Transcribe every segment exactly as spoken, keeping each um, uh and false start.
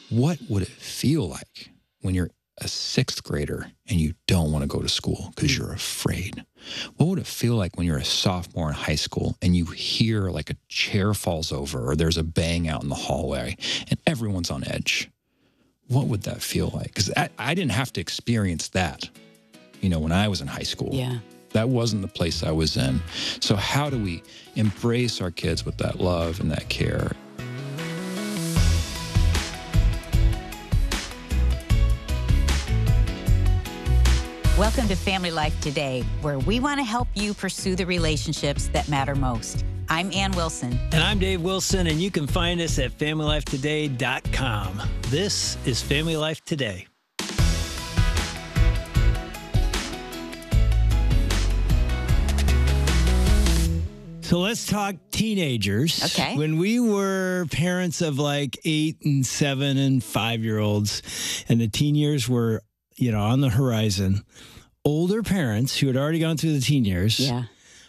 what would it feel like when you're a sixth grader and you don't want to go to school because you're afraid? What would it feel like when you're a sophomore in high school and you hear like a chair falls over or there's a bang out in the hallway and everyone's on edge? What would that feel like? Because I, I didn't have to experience that, you know, when I was in high school. Yeah. That wasn't the place I was in. So how do we embrace our kids with that love and that care? Welcome to Family Life Today, where we want to help you pursue the relationships that matter most. I'm Ann Wilson. And I'm Dave Wilson, and you can find us at family life today dot com. This is Family Life Today. So let's talk teenagers. Okay. When we were parents of like eight and seven and five-year-olds, and the teen years were, you know, on the horizon, older parents who had already gone through the teen years Yeah.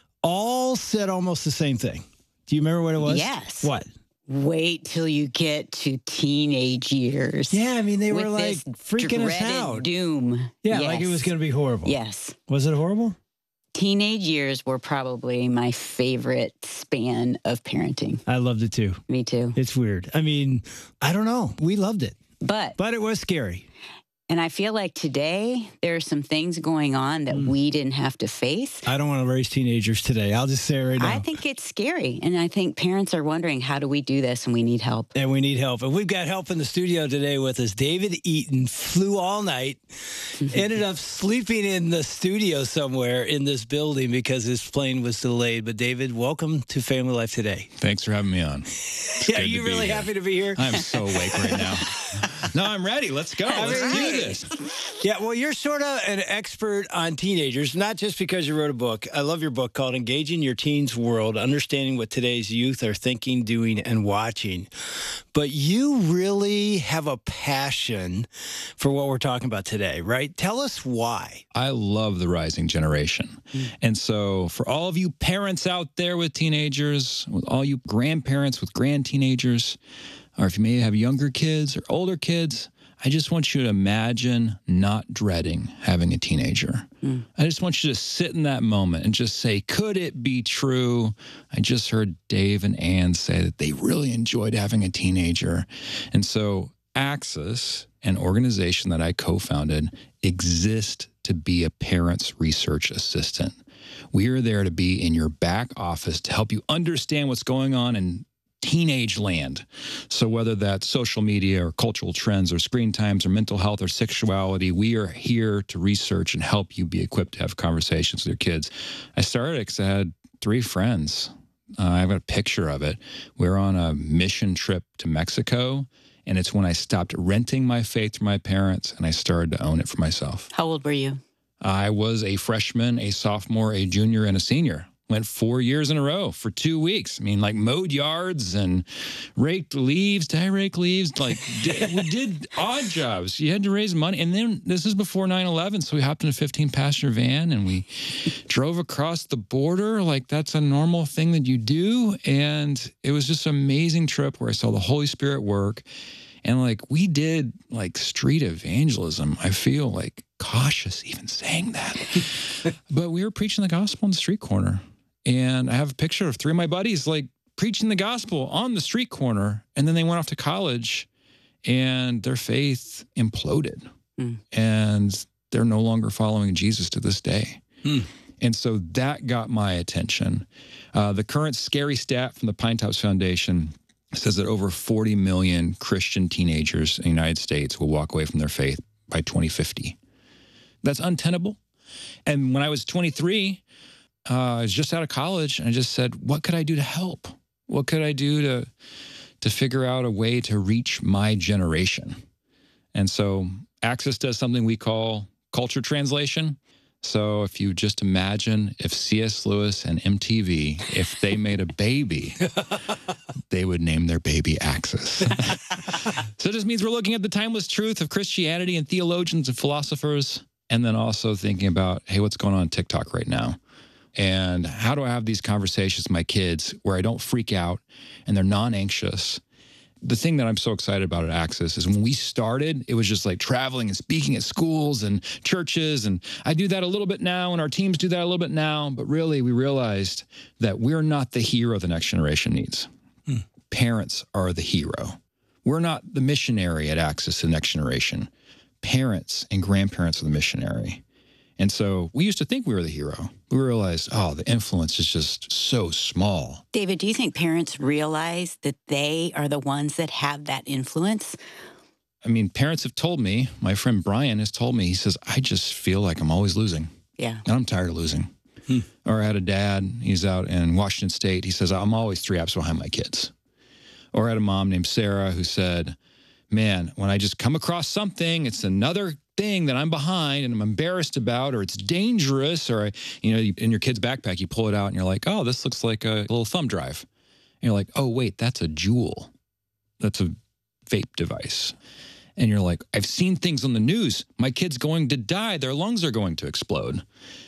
all said almost the same thing. Do you remember what it was? Yes. What? Wait till you get to teenage years. Yeah, I mean, they With were like this freaking us dreaded out. doom. Yeah, Yes. like it was going to be horrible. Yes. Was it horrible? Teenage years were probably my favorite span of parenting. I loved it too. Me too. It's weird. I mean, I don't know. We loved it, But, but it was scary. and I feel like today there are some things going on that Mm. we didn't have to face. I don't want to raise teenagers today. I'll just say it right now. I think it's scary. And I think parents are wondering, how do we do this? And we need help. And we need help. And we've got help in the studio today with us. David Eaton flew all night, ended up sleeping in the studio somewhere in this building because his plane was delayed. But David, welcome to Family Life Today. Thanks for having me on. It's Yeah, good you to be really here. happy to be here? I'm so awake right now. No, I'm ready. Let's go. Let's right. do this. Yeah, well, you're sort of an expert on teenagers, not just because you wrote a book. I love your book called Engaging Your Teens World, Understanding What Today's Youth Are Thinking, Doing, and Watching. But you really have a passion for what we're talking about today, right? Tell us why. I love the rising generation. And so for all of you parents out there with teenagers, with all you grandparents with grand teenagers, or if you may have younger kids or older kids, I just want you to imagine not dreading having a teenager. Mm. I just want you to sit in that moment and just say, could it be true? I just heard Dave and Ann say that they really enjoyed having a teenager. And so Axis, an organization that I co-founded, exists to be a parent's research assistant. We are there to be in your back office to help you understand what's going on in teenage land. So whether that's social media or cultural trends or screen times or mental health or sexuality, we are here to research and help you be equipped to have conversations with your kids. I started because I had three friends. Uh, I've got a picture of it. We were on a mission trip to Mexico, and it's when I stopped renting my faith from my parents and I started to own it for myself. How old were you? I was a freshman, a sophomore, a junior, and a senior. Went four years in a row for two weeks. I mean, like mowed yards and raked leaves. Did I rake leaves? Like did, we did odd jobs. You had to raise money. And then this is before nine eleven. So we hopped in a fifteen passenger van and we drove across the border. Like that's a normal thing that you do. And it was just an amazing trip where I saw the Holy Spirit work. And like we did like street evangelism. I feel like cautious even saying that. But we were preaching the gospel on the street corner. And I have a picture of three of my buddies like preaching the gospel on the street corner. And then they went off to college and their faith imploded. Mm. And they're no longer following Jesus to this day. Mm. And so that got my attention. Uh, the current scary stat from the Pine Tops Foundation says that over forty million Christian teenagers in the United States will walk away from their faith by twenty fifty. That's untenable. And when I was twenty-three, uh, I was just out of college, and I just said, what could I do to help? What could I do to, to figure out a way to reach my generation? And so Axis does something we call culture translation. So if you just imagine if C S Lewis and M T V, if they made a baby, they would name their baby Axis. So it just means we're looking at the timeless truth of Christianity and theologians and philosophers, and then also thinking about, hey, what's going on on TikTok right now? And how do I have these conversations with my kids where I don't freak out and they're non-anxious? the thing that I'm so excited about at Access is when we started, it was just like traveling and speaking at schools and churches. And I do that a little bit now, and our teams do that a little bit now. But really, we realized that we're not the hero the next generation needs. Hmm. Parents are the hero. We're not the missionary at Access to the next generation. Parents and grandparents are the missionary. And so we used to think we were the hero. We realized, oh, the influence is just so small. David, do you think parents realize that they are the ones that have that influence? I mean, parents have told me, my friend Brian has told me, he says, I just feel like I'm always losing. Yeah. And I'm tired of losing. Hmm. Or I had a dad, he's out in Washington State. He says, I'm always three apps behind my kids. Or I had a mom named Sarah who said, man, when I just come across something, it's another thing that I'm behind and I'm embarrassed about, or it's dangerous, or, I, you know, in your kid's backpack, you pull it out and you're like, oh, this looks like a little thumb drive. And you're like, oh, wait, that's a Juul. That's a vape device. And you're like, I've seen things on the news. My kid's going to die. Their lungs are going to explode.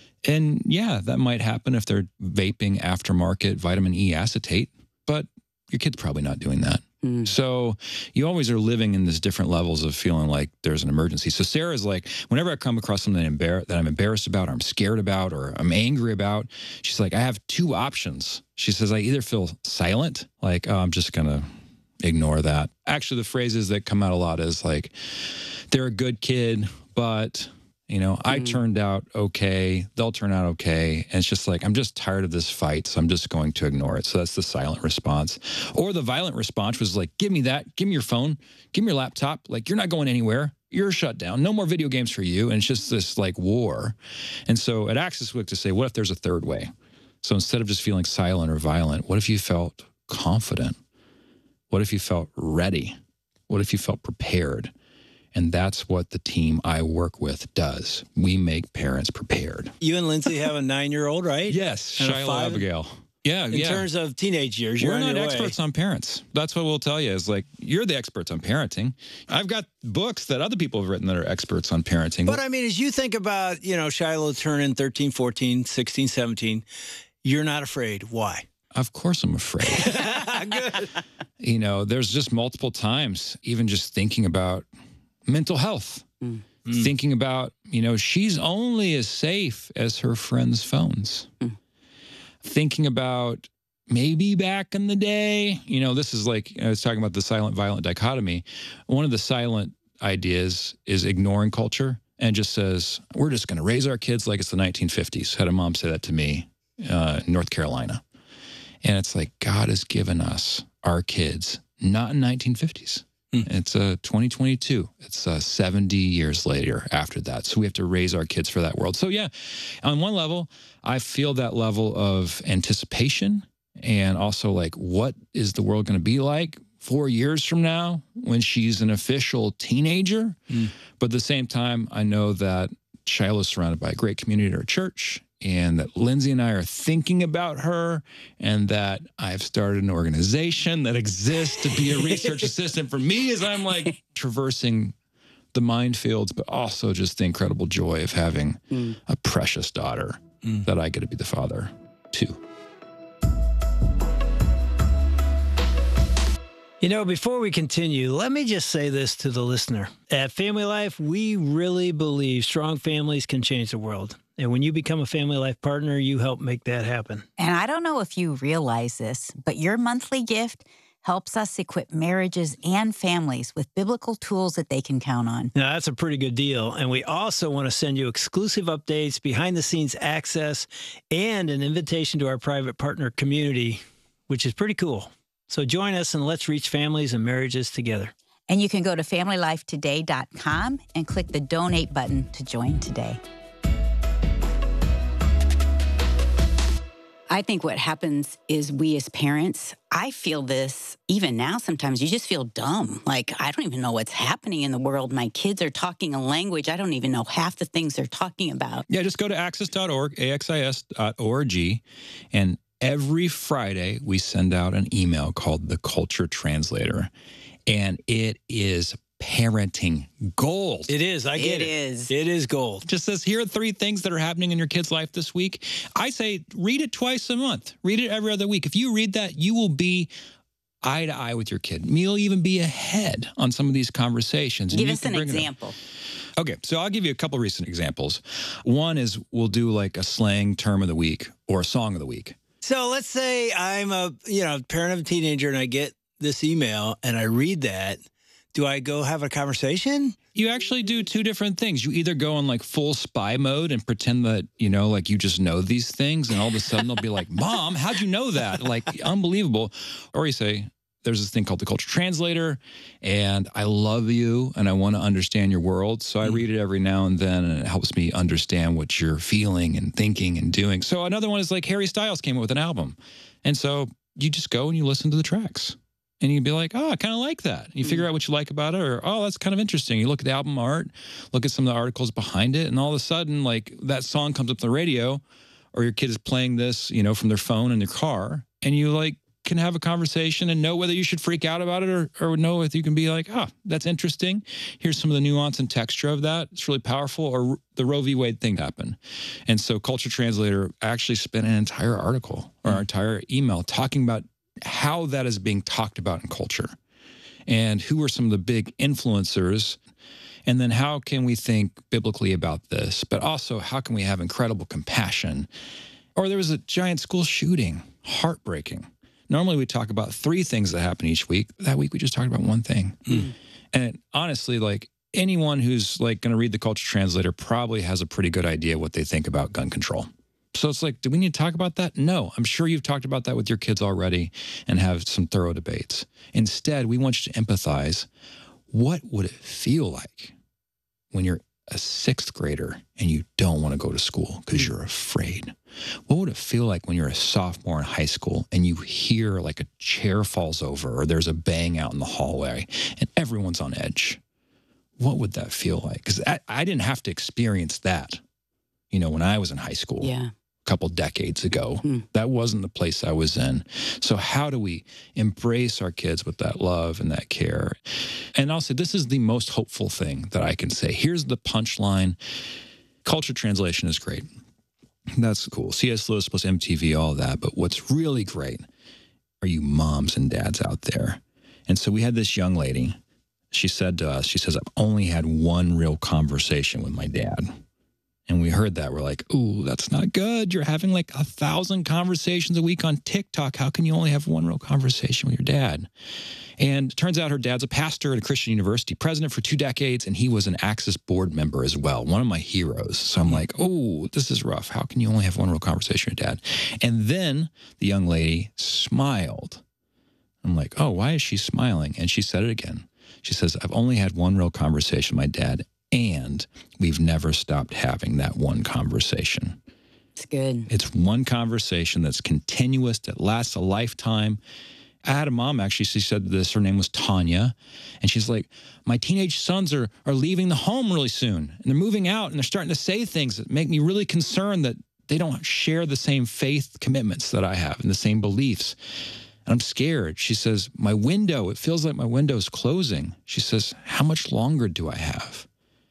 And yeah, that might happen if they're vaping aftermarket vitamin E acetate, but your kid's probably not doing that. Mm. So you always are living in these different levels of feeling like there's an emergency. So Sarah's like, whenever I come across something that, embar- that I'm embarrassed about, or I'm scared about, or I'm angry about, she's like, I have two options. She says, I either feel silent, like, oh, I'm just going to ignore that. Actually, the phrases that come out a lot is like, they're a good kid, but... You know, I mm. turned out okay. They'll turn out okay. And it's just like, I'm just tired of this fight, so I'm just going to ignore it. So that's the silent response. Or the violent response was like, give me that. Give me your phone. Give me your laptop. Like, you're not going anywhere. You're shut down. No more video games for you. And it's just this like war. And so at Access, we like to say, what if there's a third way? So instead of just feeling silent or violent, what if you felt confident? What if you felt ready? What if you felt prepared? And that's what the team I work with does. We make parents prepared. You and Lindsay have a nine-year-old, right? Yes, and Shiloh Abigail. Yeah, in yeah. In terms of teenage years, you're We're on not your experts way. on parents. That's what we'll tell you is like, you're the experts on parenting. I've got books that other people have written that are experts on parenting. But I mean, as you think about, you know, Shiloh turning thirteen, fourteen, sixteen, seventeen, you're not afraid. Why? Of course I'm afraid. Good. You know, there's just multiple times, even just thinking about mental health, mm. Mm. thinking about, you know, she's only as safe as her friends' phones. Mm. Thinking about maybe back in the day, you know, this is like, I was talking about the silent violent dichotomy. One of the silent ideas is ignoring culture and just says, we're just going to raise our kids like it's the nineteen fifties. Had a mom say that to me uh, in North Carolina. And it's like, God has given us our kids, not in nineteen fifties. It's uh, twenty twenty-two. It's uh, seventy years later after that. So we have to raise our kids for that world. So yeah, on one level, I feel that level of anticipation and also like, what is the world going to be like four years from now when she's an official teenager? Mm. But at the same time, I know that Shiloh's surrounded by a great community at our church, and that Lindsay and I are thinking about her, and that I've started an organization that exists to be a research assistant for me as I'm like traversing the minefields, but also just the incredible joy of having mm. a precious daughter mm. that I get to be the father to. You know, before we continue, let me just say this to the listener. At Family Life, we really believe strong families can change the world. And when you become a Family Life partner, you help make that happen. And I don't know if you realize this, but your monthly gift helps us equip marriages and families with biblical tools that they can count on. Now, that's a pretty good deal. And we also want to send you exclusive updates, behind-the-scenes access, and an invitation to our private partner community, which is pretty cool. So join us and let's reach families and marriages together. And you can go to family life today dot com and click the donate button to join today. I think what happens is we as parents, I feel this even now sometimes, you just feel dumb. Like, I don't even know what's happening in the world. My kids are talking a language. I don't even know half the things they're talking about. Yeah, just go to access dot org, A X I S dot org, and every Friday, we send out an email called The Culture Translator, and it is parenting gold. It is. I get it. It is. It is gold. It just says, here are three things that are happening in your kid's life this week. I say, read it twice a month. Read it every other week. If you read that, you will be eye to eye with your kid. You'll even be ahead on some of these conversations. Give us an example. Okay, so I'll give you a couple recent examples. One is we'll do like a slang term of the week or a song of the week. So let's say I'm a you know parent of a teenager and I get this email and I read that. Do I go have a conversation? You actually do two different things. You either go in like full spy mode and pretend that, you know, like you just know these things, and all of a sudden they'll be like, Mom, how'd you know that? Like, unbelievable. Or you say, there's this thing called the Culture Translator, and I love you and I want to understand your world. So I read it every now and then, and it helps me understand what you're feeling and thinking and doing. So another one is like Harry Styles came up with an album. And so you just go and you listen to the tracks. And you'd be like, oh, I kind of like that. And you figure out what you like about it, or, oh, that's kind of interesting. You look at the album art, look at some of the articles behind it, and all of a sudden, like, that song comes up on the radio, or your kid is playing this, you know, from their phone in their car, and you, like, can have a conversation and know whether you should freak out about it, or, or know if you can be like, oh, that's interesting. Here's some of the nuance and texture of that. It's really powerful. Or the Roe v. Wade thing happened. And so Culture Translator actually spent an entire article or an entire email talking about how that is being talked about in culture, and who are some of the big influencers, and then how can we think biblically about this, but also how can we have incredible compassion. Or there was a giant school shooting, heartbreaking. Normally we talk about three things that happen each week. That week we just talked about one thing. Mm. And honestly, like, anyone who's like going to read the Culture Translator probably has a pretty good idea what they think about gun control. So it's like, do we need to talk about that? No, I'm sure you've talked about that with your kids already and have some thorough debates. Instead, we want you to empathize. What would it feel like when you're a sixth grader and you don't want to go to school because you're afraid? What would it feel like when you're a sophomore in high school and you hear like a chair falls over, or there's a bang out in the hallway and everyone's on edge? What would that feel like? Because I, I didn't have to experience that, you know, when I was in high school. Yeah. Couple decades ago. Hmm. That wasn't the place I was in. So how do we embrace our kids with that love and that care? And I'll say this is the most hopeful thing that I can say. Here's the punchline. Culture translation is great. That's cool. C S Lewis plus M T V, all that. But what's really great are you moms and dads out there. And so we had this young lady. She said to us, she says, I've only had one real conversation with my dad. And we heard that. We're like, ooh, that's not good. You're having like a thousand conversations a week on TikTok. How can you only have one real conversation with your dad? And it turns out her dad's a pastor at a Christian university, president for two decades, and he was an Access board member as well, one of my heroes. So I'm like, oh, this is rough. How can you only have one real conversation with your dad? And then the young lady smiled. I'm like, oh, why is she smiling? And she said it again. She says, I've only had one real conversation with my dad, and we've never stopped having that one conversation. It's good. It's one conversation that's continuous, that lasts a lifetime. I had a mom, actually, she said this, her name was Tanya, and she's like, my teenage sons are, are leaving the home really soon, and they're moving out, and they're starting to say things that make me really concerned that they don't share the same faith commitments that I have and the same beliefs. And I'm scared. She says, my window, it feels like my window is closing. She says, how much longer do I have?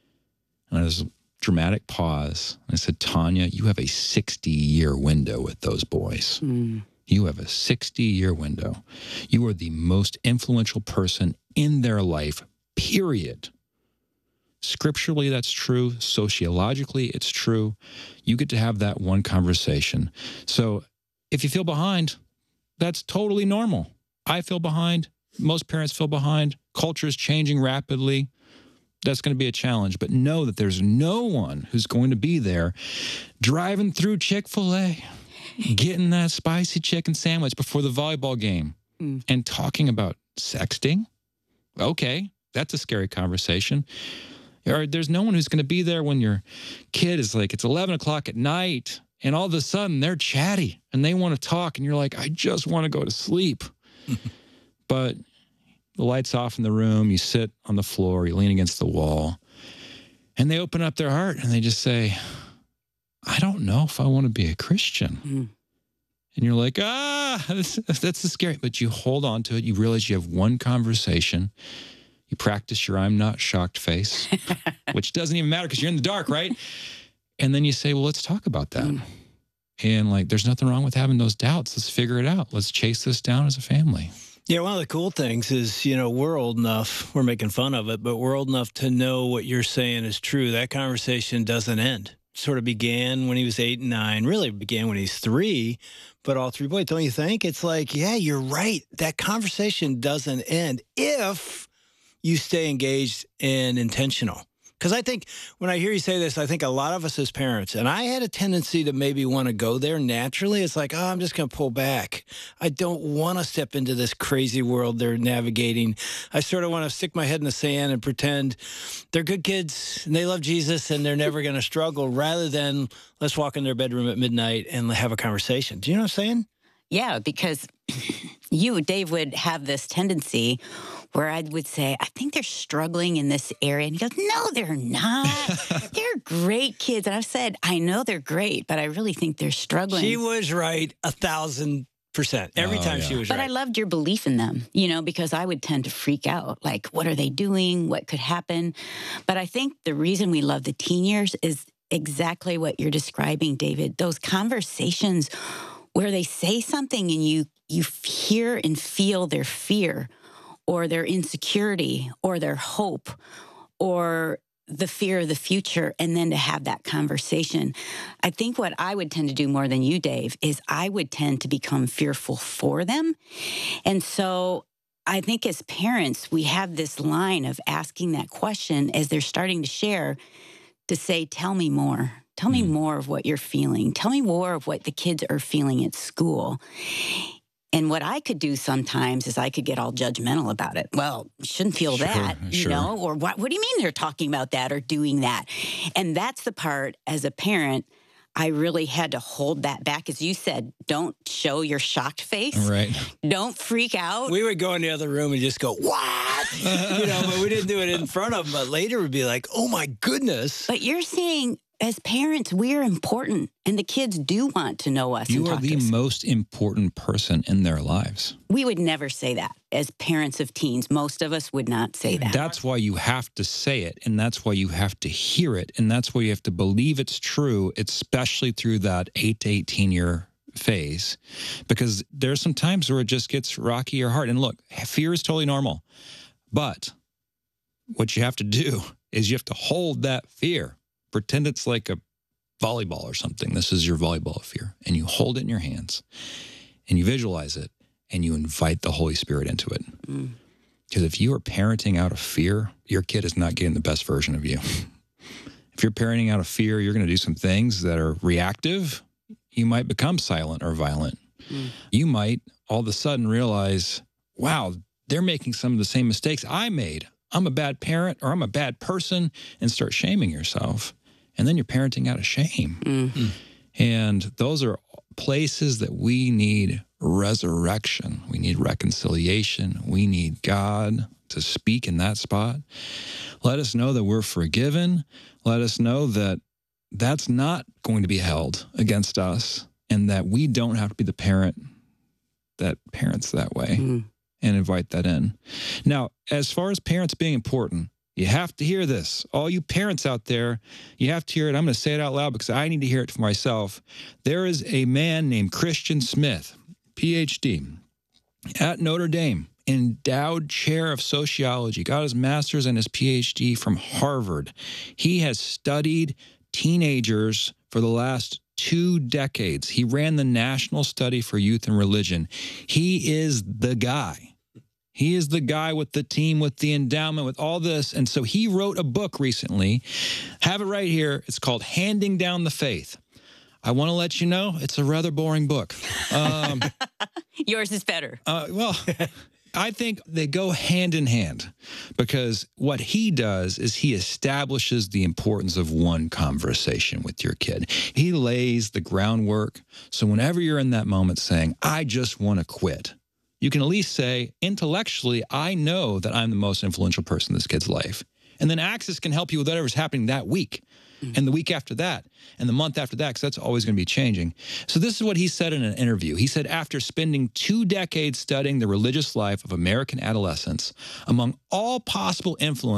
And there's a dramatic pause. I said, Tanya, you have a sixty-year window with those boys. Mm. You have a sixty-year window. You are the most influential person in their life, period. Scripturally, that's true. Sociologically, it's true. You get to have that one conversation. So if you feel behind, that's totally normal. I feel behind. Most parents feel behind. Culture is changing rapidly. That's going to be a challenge. But know that there's no one who's going to be there driving through Chick-fil-A, getting that spicy chicken sandwich before the volleyball game, mm. and talking about sexting. Okay, that's a scary conversation. Or there's no one who's going to be there when your kid is like, it's eleven o'clock at night, and all of a sudden they're chatty and they want to talk, and you're like, I just want to go to sleep. But the light's off in the room, you sit on the floor, you lean against the wall, and they open up their heart and they just say, I don't know if I want to be a Christian. Mm. And you're like, ah, that's, that's the scary. But you hold on to it. You realize you have one conversation. You practice your I'm not shocked face, which doesn't even matter because you're in the dark, right? And then you say, well, let's talk about that. Mm. And like, there's nothing wrong with having those doubts. Let's figure it out. Let's chase this down as a family. Yeah, one of the cool things is, you know, we're old enough, we're making fun of it, but we're old enough to know what you're saying is true. That conversation doesn't end. Sort of began when he was eight and nine, really began when he's three, but all three boys, don't you think? It's like, yeah, you're right. That conversation doesn't end if you stay engaged and intentional. Because I think when I hear you say this, I think a lot of us as parents, and I had a tendency to maybe want to go there naturally. It's like, oh, I'm just going to pull back. I don't want to step into this crazy world they're navigating. I sort of want to stick my head in the sand and pretend they're good kids and they love Jesus and they're never going to struggle, rather than let's walk in their bedroom at midnight and have a conversation. Do you know what I'm saying? Yeah, because you, Dave, would have this tendency where I would say, I think they're struggling in this area. And he goes, no, they're not. They're great kids. And I've said, I know they're great, but I really think they're struggling. She was right a thousand percent. Every Oh, time yeah. she was But right. I loved your belief in them, you know, because I would tend to freak out. Like, what are they doing? What could happen? But I think the reason we love the teen years is exactly what you're describing, David. Those conversations where they say something and you you hear and feel their fear or their insecurity or their hope or the fear of the future, and then to have that conversation. I think what I would tend to do more than you, Dave, is I would tend to become fearful for them. And so I think as parents, we have this line of asking that question as they're starting to share, to say, tell me more. Tell me more of what you're feeling. Tell me more of what the kids are feeling at school. And what I could do sometimes is I could get all judgmental about it. Well, you shouldn't feel Sure, that, you sure. know, or what, what do you mean they're talking about that or doing that? And that's the part as a parent, I really had to hold that back. As you said, don't show your shocked face. Right. Don't freak out. We would go in the other room and just go, what? You know, but we didn't do it in front of them. But later we'd be like, oh my goodness. But you're saying, as parents, we're important, and the kids do want to know us. You and are talk the to us. most important person in their lives. We would never say that as parents of teens. Most of us would not say that. That's why you have to say it, and that's why you have to hear it, and that's why you have to believe it's true, especially through that eight to eighteen year phase, because there's some times where it just gets rocky or hard. And look, fear is totally normal, but what you have to do is you have to hold that fear. Pretend it's like a volleyball or something. This is your volleyball of fear, and you hold it in your hands, and you visualize it, and you invite the Holy Spirit into it. Because if you are parenting out of fear, your kid is not getting the best version of you. If you're parenting out of fear, you're going to do some things that are reactive. You might become silent or violent. Mm. You might all of a sudden realize, wow, they're making some of the same mistakes I made. I'm a bad parent or I'm a bad person, and start shaming yourself. And then you're parenting out of shame. Mm. And those are places that we need resurrection. We need reconciliation. We need God to speak in that spot. Let us know that we're forgiven. Let us know that that's not going to be held against us, and that we don't have to be the parent that parents that way, Mm. and invite that in. Now, as far as parents being important, you have to hear this. All you parents out there, you have to hear it. I'm going to say it out loud because I need to hear it for myself. There is a man named Christian Smith, P H D, at Notre Dame, endowed chair of sociology, got his master's and his P H D from Harvard. He has studied teenagers for the last two decades. He ran the National Study for Youth and Religion. He is the guy. He is the guy with the team, with the endowment, with all this. And so he wrote a book recently. Have it right here. It's called Handing Down the Faith. I want to let you know it's a rather boring book. Um, Yours is better. uh, well, I think they go hand in hand, because what he does is he establishes the importance of one conversation with your kid. He lays the groundwork. So whenever you're in that moment saying, I just want to quit, you can at least say, intellectually, I know that I'm the most influential person in this kid's life. And then Access can help you with whatever's happening that week, mm-hmm. and the week after that, and the month after that, because that's always going to be changing. So this is what he said in an interview. He said, after spending two decades studying the religious life of American adolescents, among all possible influence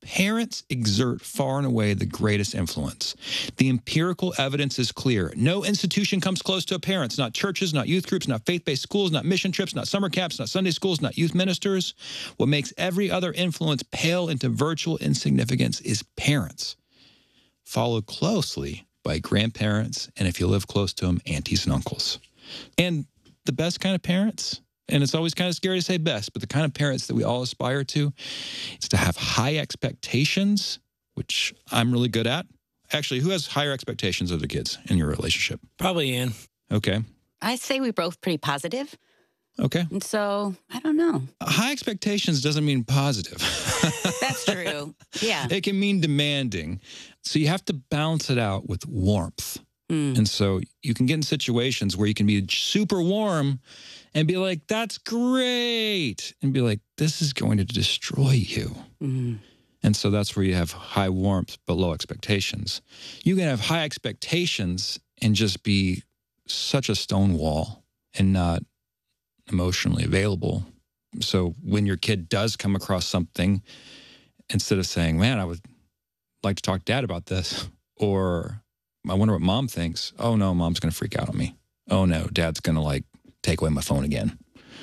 Parents exert far and away the greatest influence. The empirical evidence is clear. No institution comes close to parents, not churches, not youth groups, not faith-based schools, not mission trips, not summer camps, not Sunday schools, not youth ministers. What makes every other influence pale into virtual insignificance is parents, followed closely by grandparents, and if you live close to them, aunties and uncles. And the best kind of parents, and it's always kind of scary to say best, but the kind of parents that we all aspire to is to have high expectations, which I'm really good at. Actually, who has higher expectations of their kids in your relationship? Probably Ann. Okay. I say we're both pretty positive. Okay. And so, I don't know. High expectations doesn't mean positive. That's true. Yeah. It can mean demanding. So you have to balance it out with warmth. Mm. And so you can get in situations where you can be super warm and be like, that's great. And be like, this is going to destroy you. Mm. And so that's where you have high warmth but low expectations. You can have high expectations and just be such a stone wall and not emotionally available. So when your kid does come across something, instead of saying, man, I would like to talk to dad about this, or I wonder what mom thinks. Oh no, mom's going to freak out on me. Oh no, dad's going to like take away my phone again.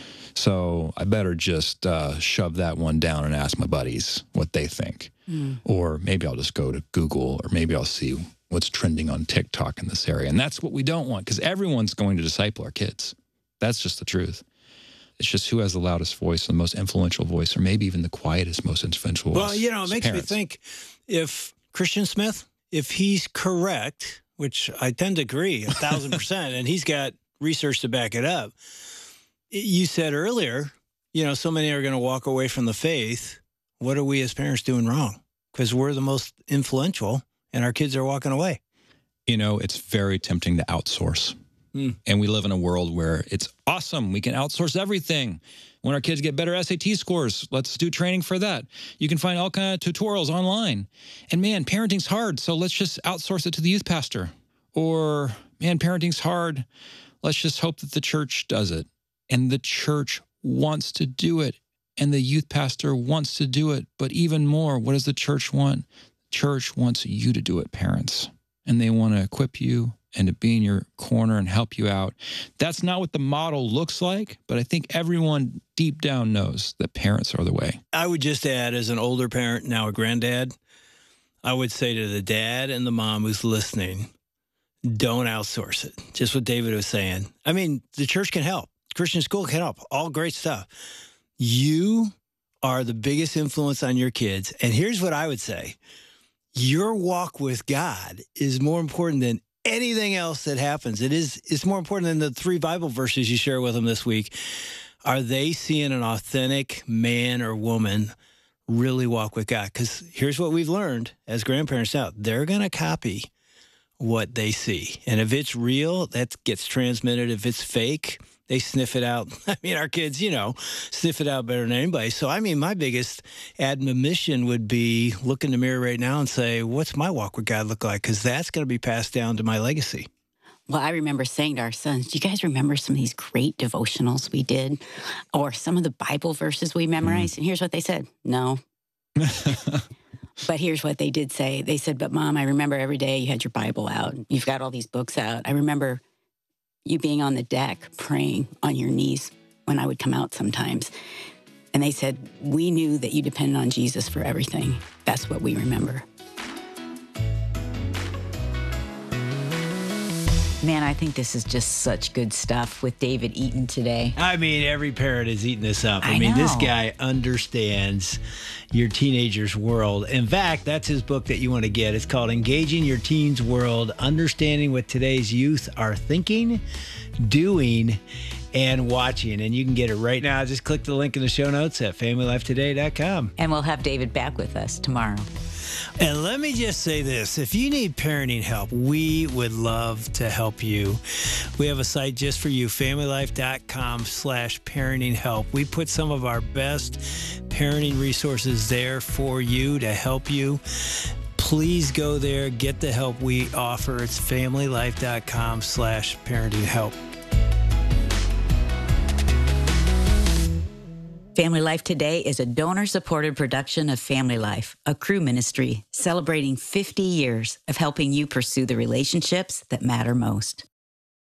So I better just uh, shove that one down and ask my buddies what they think. Mm. Or maybe I'll just go to Google, or maybe I'll see what's trending on TikTok in this area. And that's what we don't want, because everyone's going to disciple our kids. That's just the truth. It's just who has the loudest voice, the most influential voice, or maybe even the quietest, most influential voice. Well, you know, it makes parents. me think, if Christian Smith, if he's correct, which I tend to agree a thousand percent, and he's got research to back it up. You said earlier, you know, so many are going to walk away from the faith. What are we as parents doing wrong? Because we're the most influential and our kids are walking away. You know, it's very tempting to outsource. Mm. And we live in a world where it's awesome. We can outsource everything. When our kids get better S A T scores, let's do training for that. You can find all kinds of tutorials online. And man, parenting's hard, so let's just outsource it to the youth pastor. Or, man, parenting's hard. Let's just hope that the church does it. And the church wants to do it. And the youth pastor wants to do it. But even more, what does the church want? The church wants you to do it, parents. And they want to equip you and to be in your corner and help you out. That's not what the model looks like, but I think everyone deep down knows that parents are the way. I would just add, as an older parent, now a granddad, I would say to the dad and the mom who's listening, don't outsource it. Just what David was saying. I mean, the church can help. Christian school can help. All great stuff. You are the biggest influence on your kids. And here's what I would say. Your walk with God is more important than anything else that happens. It is, it's more important than the three Bible verses you share with them this week. Are they seeing an authentic man or woman really walk with God? Because here's what we've learned as grandparents now. They're going to copy what they see. And if it's real, that gets transmitted. If it's fake, they sniff it out. I mean, our kids, you know, sniff it out better than anybody. So, I mean, my biggest admonition would be look in the mirror right now and say, what's my walk with God look like? Because that's going to be passed down to my legacy. Well, I remember saying to our sons, do you guys remember some of these great devotionals we did? Or some of the Bible verses we memorized? Mm. And here's what they said. No. But here's what they did say. They said, but Mom, I remember every day you had your Bible out. You've got all these books out. I remember you being on the deck praying on your knees when I would come out sometimes. And they said, we knew that you depended on Jesus for everything. That's what we remember. Man, I think this is just such good stuff with David Eaton today. I mean, every parent is eating this up. I, I mean, know. This guy understands your teenager's world. In fact, that's his book that you want to get. It's called Engaging Your Teen's World, Understanding What Today's Youth Are Thinking, Doing, and Watching. And you can get it right now. Just click the link in the show notes at family life today dot com. And we'll have David back with us tomorrow. And let me just say this. If you need parenting help, we would love to help you. We have a site just for you, family life dot com slash parenting help. We put some of our best parenting resources there for you to help you. Please go there, get the help we offer. It's family life dot com slash parenting help. Family Life Today is a donor-supported production of Family Life, a Cru ministry celebrating fifty years of helping you pursue the relationships that matter most.